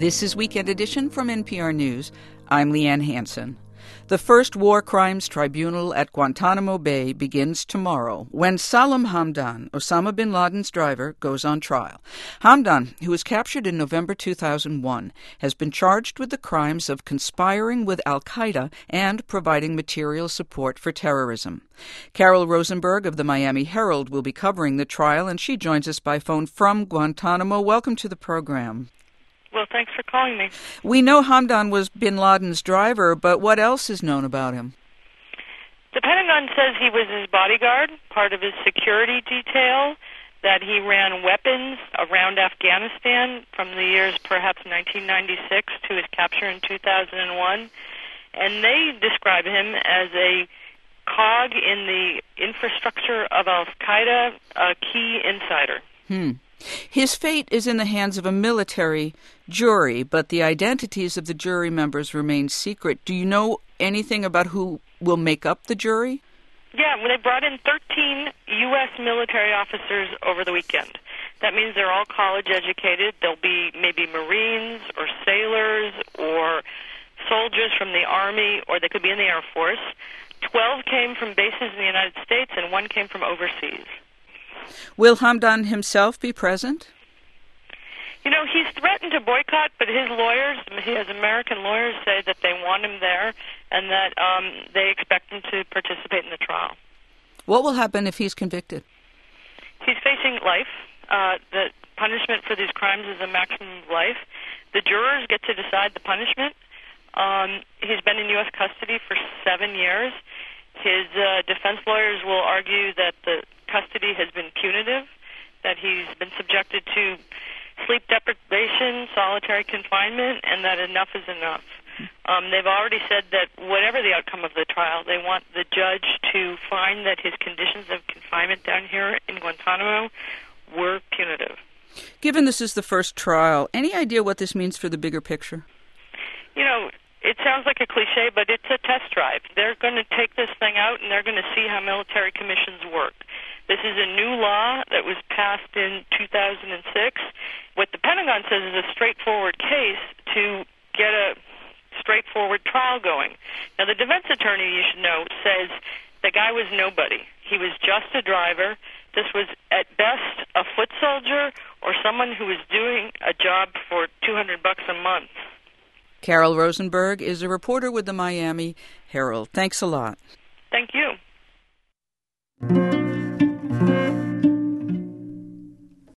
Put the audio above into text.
This is Weekend Edition from NPR News. I'm Leanne Hansen. The first war crimes tribunal at Guantanamo Bay begins tomorrow when Salam Hamdan, Osama bin Laden's driver, goes on trial. Hamdan, who was captured in November 2001, has been charged with the crimes of conspiring with al-Qaeda and providing material support for terrorism. Carol Rosenberg of the Miami Herald will be covering the trial, and she joins us by phone from Guantanamo. Welcome to the program. Well, thanks for calling me. We know Hamdan was bin Laden's driver, but what else is known about him? The Pentagon says he was his bodyguard, part of his security detail, that he ran weapons around Afghanistan from the years perhaps 1996 to his capture in 2001. And they describe him as a cog in the infrastructure of al-Qaeda, a key insider. His fate is in the hands of a military jury, but the identities of the jury members remain secret. Do you know anything about who will make up the jury? Yeah, well, they brought in 13 U.S. military officers over the weekend. That means they're all college-educated. There'll be maybe Marines or sailors or soldiers from the Army, or they could be in the Air Force. 12 came from bases in the United States, and 1 came from overseas. Will Hamdan himself be present? You know, he's threatened to boycott, but his lawyers, his American lawyers, say that they want him there and that they expect him to participate in the trial. What will happen if he's convicted? He's facing life. The punishment for these crimes is a maximum of life. The jurors get to decide the punishment. He's been in U.S. custody for 7 years. His defense lawyers will argue that the custody has been punitive, that he's been subjected to sleep deprivation, solitary confinement, and that enough is enough. They've already said that whatever the outcome of the trial, they want the judge to find that his conditions of confinement down here in Guantanamo were punitive. Given this is the first trial, any idea what this means for the bigger picture? You know, it sounds like a cliche, but it's a test drive. They're going to take this thing out, and they're going to see how military commissions work. This is a new law that was passed in 2006. What the Pentagon says is a straightforward case to get a straightforward trial going. Now, the defense attorney, you should know, says the guy was nobody. He was just a driver. This was, at best, a foot soldier or someone who was doing a job for $200 a month. Carol Rosenberg is a reporter with the Miami Herald. Thanks a lot.